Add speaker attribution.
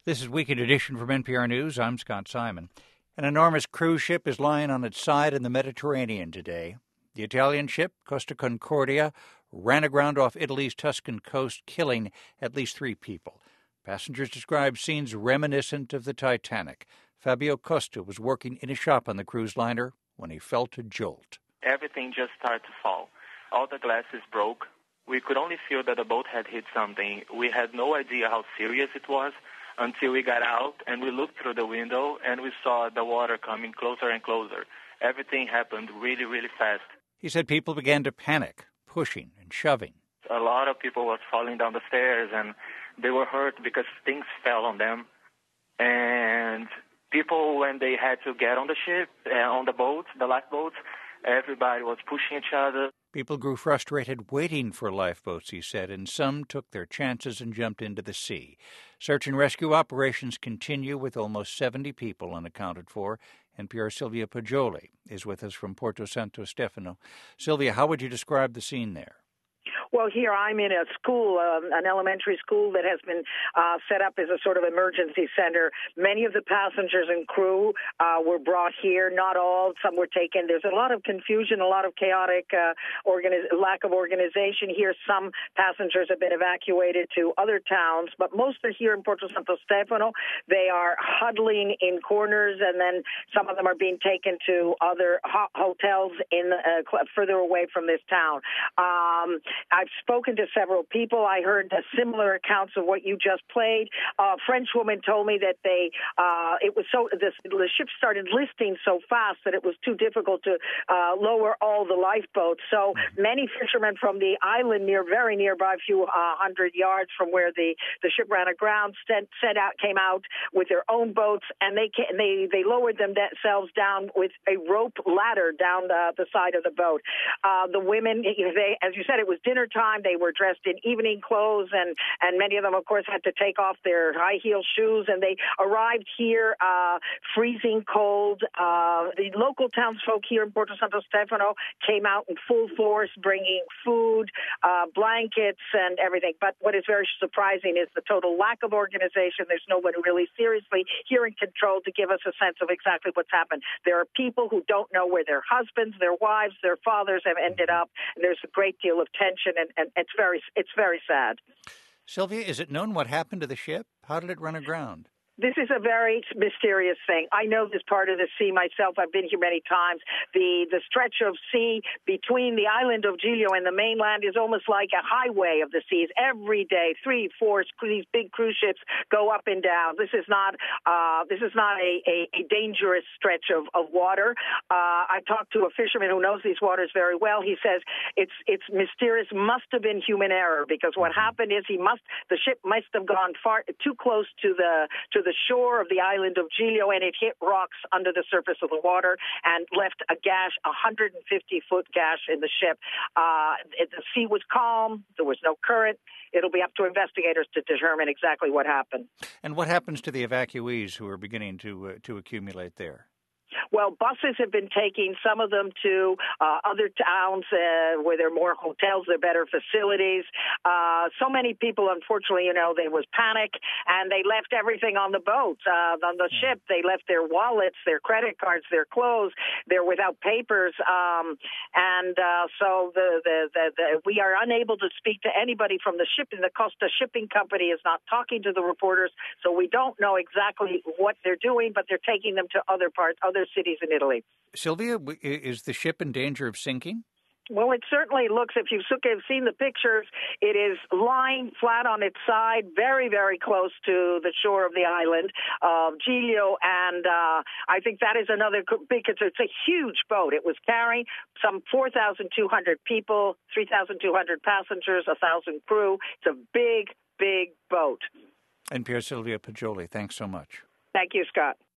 Speaker 1: This is Weekend Edition from NPR News. I'm Scott Simon. An enormous cruise ship is lying on its side in the Mediterranean today. The Italian ship, Costa Concordia, ran aground off Italy's Tuscan coast, killing at least 3 people. Passengers described scenes reminiscent of the Titanic. Fabio Costa was working in a shop on the cruise liner when he felt a jolt.
Speaker 2: Everything just started to fall. All the glasses broke. We could only feel that the boat had hit something. We had no idea how serious it was until we got out and we looked through the window and we saw the water coming closer and closer. Everything happened really, really fast.
Speaker 1: He said people began to panic, pushing and shoving.
Speaker 2: A lot of people was falling down the stairs and they were hurt because things fell on them. And people, when they had to get on the ship, on the boats, the lifeboats, everybody was pushing each other.
Speaker 1: People grew frustrated waiting for lifeboats, he said, and some took their chances and jumped into the sea. Search and rescue operations continue with almost 70 people unaccounted for. NPR's Sylvia Poggioli is with us from Porto Santo Stefano. Sylvia, how would you describe the scene there?
Speaker 3: Well, here I'm in a school, an elementary school that has been set up as a sort of emergency center. Many of the passengers and crew were brought here. Not all. Some were taken. There's a lot of confusion, a lot of chaotic lack of organization here. Some passengers have been evacuated to other towns, but most are here in Porto Santo Stefano. They are huddling in corners, and then some of them are being taken to other hotels in further away from this town. I've spoken to several people. I heard similar accounts of what you just played. A French woman told me that the ship started listing so fast that it was too difficult to lower all the lifeboats. So many fishermen from the island very nearby, a few hundred yards from where the ship ran aground, came out with their own boats, and they lowered themselves down with a rope ladder down the side of the boat. The women, as you said, it was dinner time. They were dressed in evening clothes, and many of them, of course, had to take off their high-heel shoes, and they arrived here freezing cold. The local townsfolk here in Porto Santo Stefano came out in full force, bringing food, blankets, and everything. But what is very surprising is the total lack of organization. There's nobody really seriously here in control to give us a sense of exactly what's happened. There are people who don't know where their husbands, their wives, their fathers have ended up, and there's a great deal of tension, and it's very sad.
Speaker 1: Sylvia, is it known what happened to the ship? How did it run aground?
Speaker 3: This is a very mysterious thing. I know this part of the sea myself. I've been here many times. The stretch of sea between the island of Giglio and the mainland is almost like a highway of the seas. Every day, 3, 4 these big cruise ships go up and down. This is not a dangerous stretch of water. I talked to a fisherman who knows these waters very well. He says it's mysterious. Must have been human error, because what happened is the ship must have gone far too close to the shore of the island of Giglio, and it hit rocks under the surface of the water and left a gash, 150-foot gash in the ship. The sea was calm. There was no current. It'll be up to investigators to determine exactly what happened.
Speaker 1: And what happens to the evacuees who are beginning to accumulate there?
Speaker 3: Well, buses have been taking some of them to other towns where there are more hotels, there are better facilities. So many people, unfortunately, there was panic, and they left everything on the boat, on the ship. They left their wallets, their credit cards, their clothes. They're without papers. So we are unable to speak to anybody from the ship. The Costa Shipping Company is not talking to the reporters, so we don't know exactly what they're doing, but they're taking them to other cities in Italy.
Speaker 1: Sylvia, is the ship in danger of sinking?
Speaker 3: Well, it certainly looks, if you've seen the pictures, it is lying flat on its side, very, very close to the shore of the island of Giglio, and I think that is another big concern. It's a huge boat. It was carrying some 4,200 people, 3,200 passengers, 1,000 crew. It's a big, big boat.
Speaker 1: NPR's Sylvia Poggioli, thanks so much.
Speaker 3: Thank you, Scott.